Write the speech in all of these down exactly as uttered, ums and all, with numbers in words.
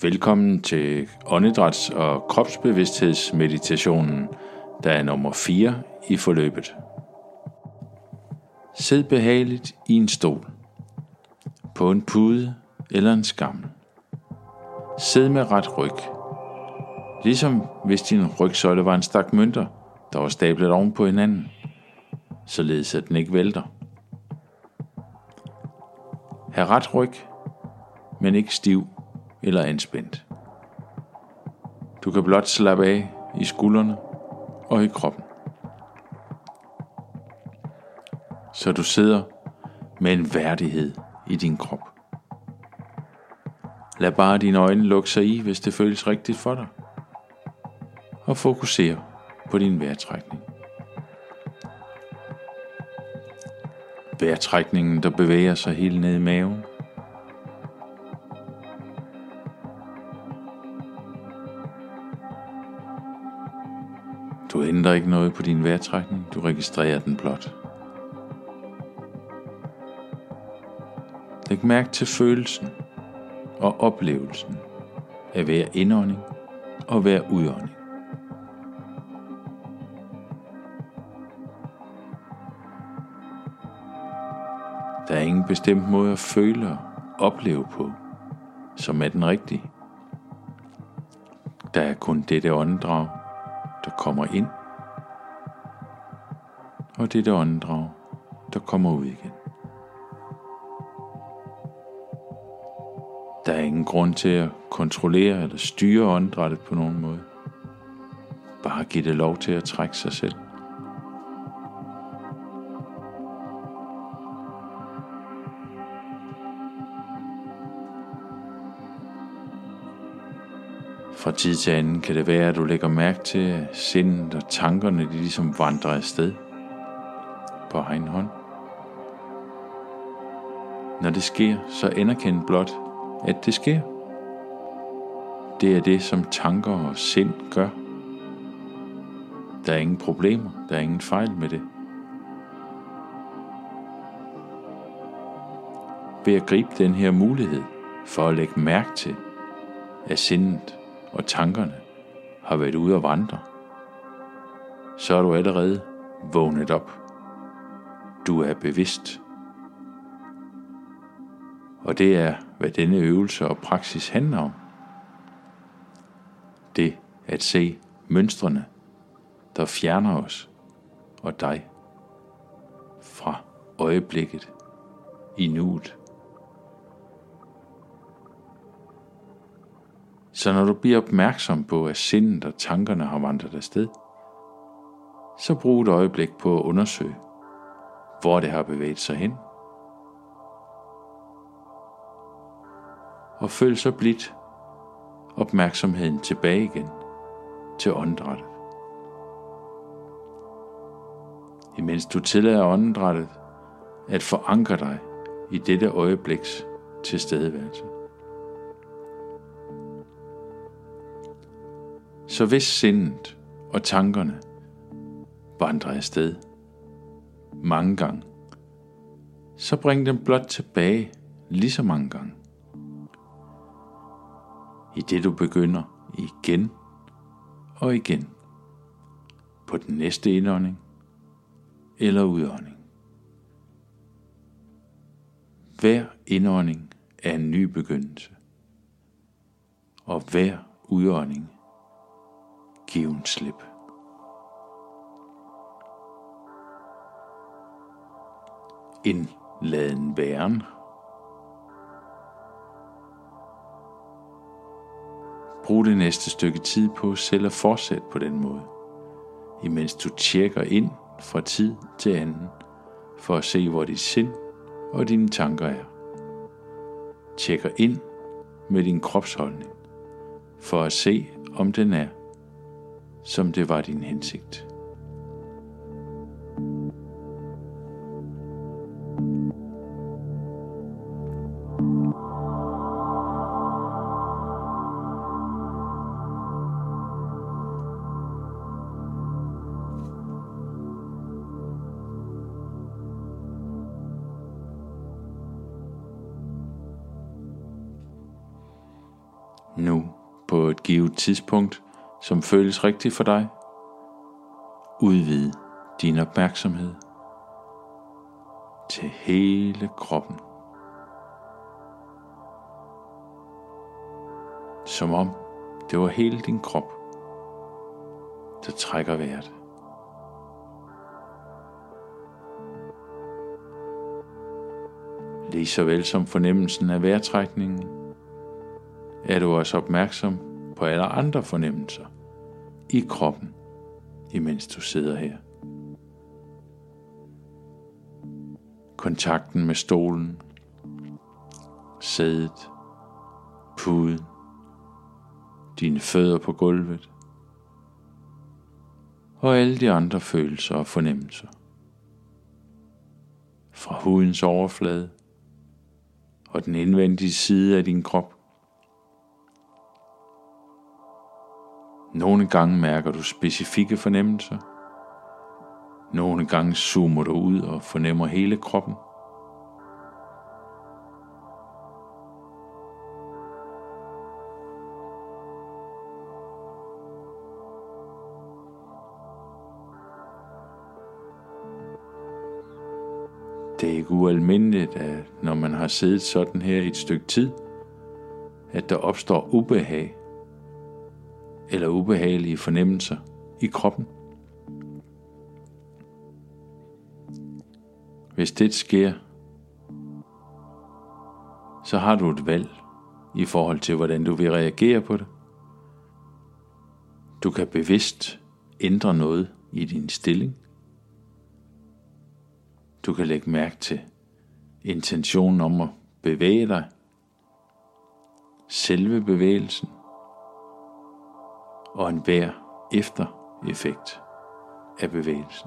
Velkommen til åndedræts- og kropsbevidsthedsmeditationen, der er nummer fire i forløbet. Sid behageligt i en stol, på en pude eller en skammel. Sid med ret ryg, ligesom hvis din rygsøjle var en stak mønter, der var stablet oven på hinanden, således at den ikke vælter. Ha' ret ryg, men ikke stiv eller anspændt. Du kan blot slappe af i skuldrene og i kroppen. Så du sidder med en værdighed i din krop. Lad bare dine øjne lukke sig i, hvis det føles rigtigt for dig. Og fokuser på din vejrtrækning. Vejrtrækningen, der bevæger sig helt ned i maven. Du ændrer ikke noget på din vejrtrækning, du registrerer den blot. Læg mærke til følelsen og oplevelsen af hver indånding og hver udånding. Der er ingen bestemt måde at føle og opleve på, som er den rigtige. Der er kun dette åndedrag, der kommer ind, og dette åndedrag, der kommer ud igen. Der er ingen grund til at kontrollere eller styre åndedrættet på nogen måde. Bare giv det lov til at trække sig selv. Fra tid til anden kan det være, at du lægger mærke til, at sindet og tankerne de ligesom vandrer afsted på egen hånd. Når det sker, så anerkend blot, at det sker. Det er det, som tanker og sind gør. Der er ingen problemer, der er ingen fejl med det. Ved at gribe den her mulighed for at lægge mærke til, at sindet og tankerne har været ude at vandre, så er du allerede vågnet op. Du er bevidst. Og det er, hvad denne øvelse og praksis handler om. Det at se mønstrene, der fjerner os og dig fra øjeblikket i nuet. Så når du bliver opmærksom på, at sindet og tankerne har vandret afsted, så brug et øjeblik på at undersøge, hvor det har bevæget sig hen. Og følg så blidt opmærksomheden tilbage igen til åndedrættet. Imens du tillader åndedrættet at forankre dig i dette øjebliks tilstedeværelse. Så hvis sindet og tankerne vandrer afsted mange gange, så bring dem blot tilbage lige så mange gange. I det du begynder igen og igen på den næste indånding eller udånding. Hver indånding er en ny begyndelse, og hver udånding giv en slip. Indladen væren. Brug det næste stykke tid på selv at fortsætte på den måde, imens du tjekker ind fra tid til anden, for at se, hvor dit sind og dine tanker er. Tjekker ind med din kropsholdning, for at se, om den er, som det var din hensigt. Nu på et givet tidspunkt, som føles rigtigt for dig, udvid din opmærksomhed til hele kroppen. Som om det var hele din krop, der trækker vejret. Lige så vel som fornemmelsen af vejrtrækningen, er du også opmærksom på alle andre fornemmelser i kroppen, imens du sidder her. Kontakten med stolen, sædet, puden, dine fødder på gulvet og alle de andre følelser og fornemmelser. Fra hudens overflade og den indvendige side af din krop. Nogle gange mærker du specifikke fornemmelser. Nogle gange zoomer du ud og fornemmer hele kroppen. Det er ikke ualmindeligt, at når man har siddet sådan her i et stykke tid, at der opstår ubehag eller ubehagelige fornemmelser i kroppen. Hvis det sker, så har du et valg i forhold til, hvordan du vil reagere på det. Du kan bevidst ændre noget i din stilling. Du kan lægge mærke til intentionen om at bevæge dig, selve bevægelsen og en hver eftereffekt af bevægelsen.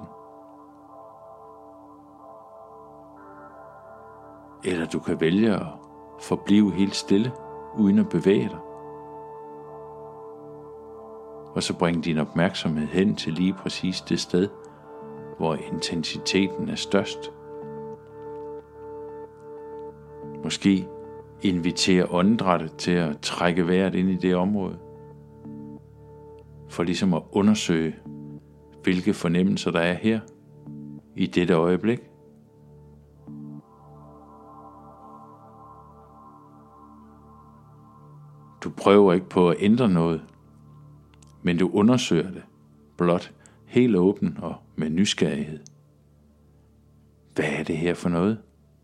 Eller du kan vælge at forblive helt stille uden at bevæge dig. Og så bringe din opmærksomhed hen til lige præcis det sted, hvor intensiteten er størst. Måske invitere åndedrættet til at trække vejret ind i det område, for ligesom at undersøge, hvilke fornemmelser der er her i dette øjeblik. Du prøver ikke på at ændre noget, men du undersøger det blot helt åben og med nysgerrighed. Hvad er det her for noget?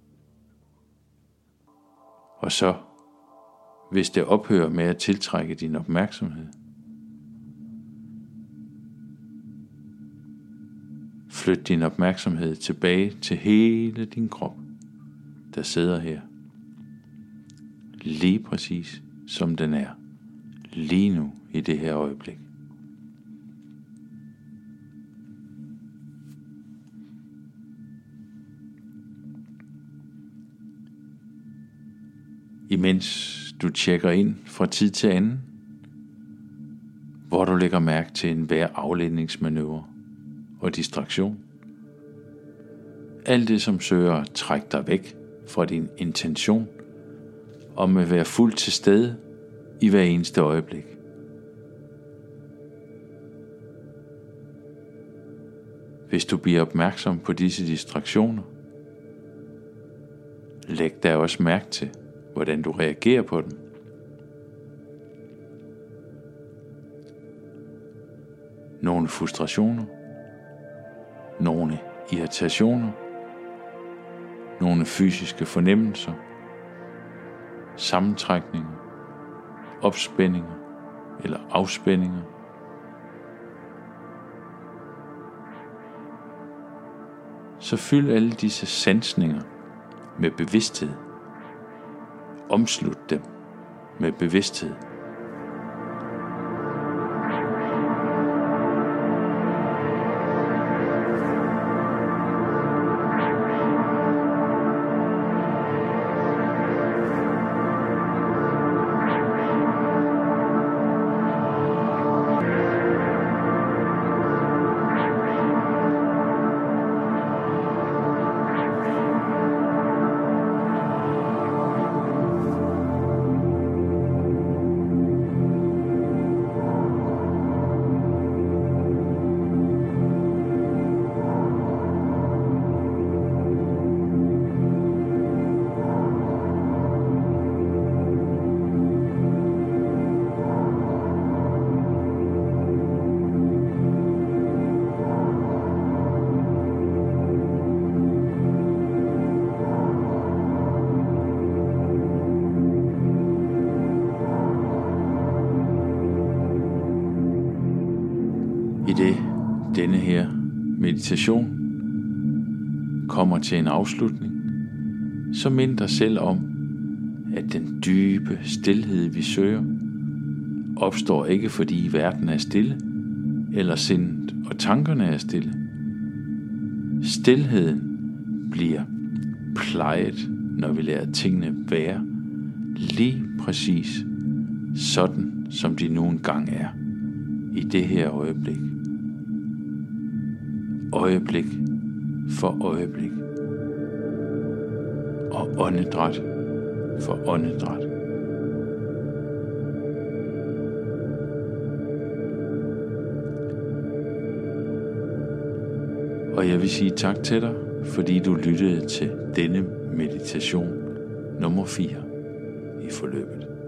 Og så, hvis det ophører med at tiltrække din opmærksomhed, flyt din opmærksomhed tilbage til hele din krop, der sidder her. Lige præcis som den er, lige nu i det her øjeblik. Imens du tjekker ind fra tid til anden, hvor du lægger mærke til enhver afledningsmanøvre og distraktion. Alt det, som søger at trække dig væk fra din intention om at være fuldt til stede i hver eneste øjeblik. Hvis du bliver opmærksom på disse distraktioner, læg der også mærke til, hvordan du reagerer på dem. Nogle frustrationer, nogle irritationer, nogle fysiske fornemmelser, sammentrækninger, opspændinger eller afspændinger. Så fyld alle disse sansninger med bevidsthed. Omslut dem med bevidsthed. I det denne her meditation kommer til en afslutning, så mind dig selv om, at den dybe stilhed, vi søger, opstår ikke fordi verden er stille, eller sindet og tankerne er stille. Stilheden bliver plejet, når vi lader tingene være lige præcis sådan, som de nu engang er i det her øjeblik. Øjeblik for øjeblik. Og åndedræt for åndedræt. Og jeg vil sige tak til dig, fordi du lyttede til denne meditation nummer fire i forløbet.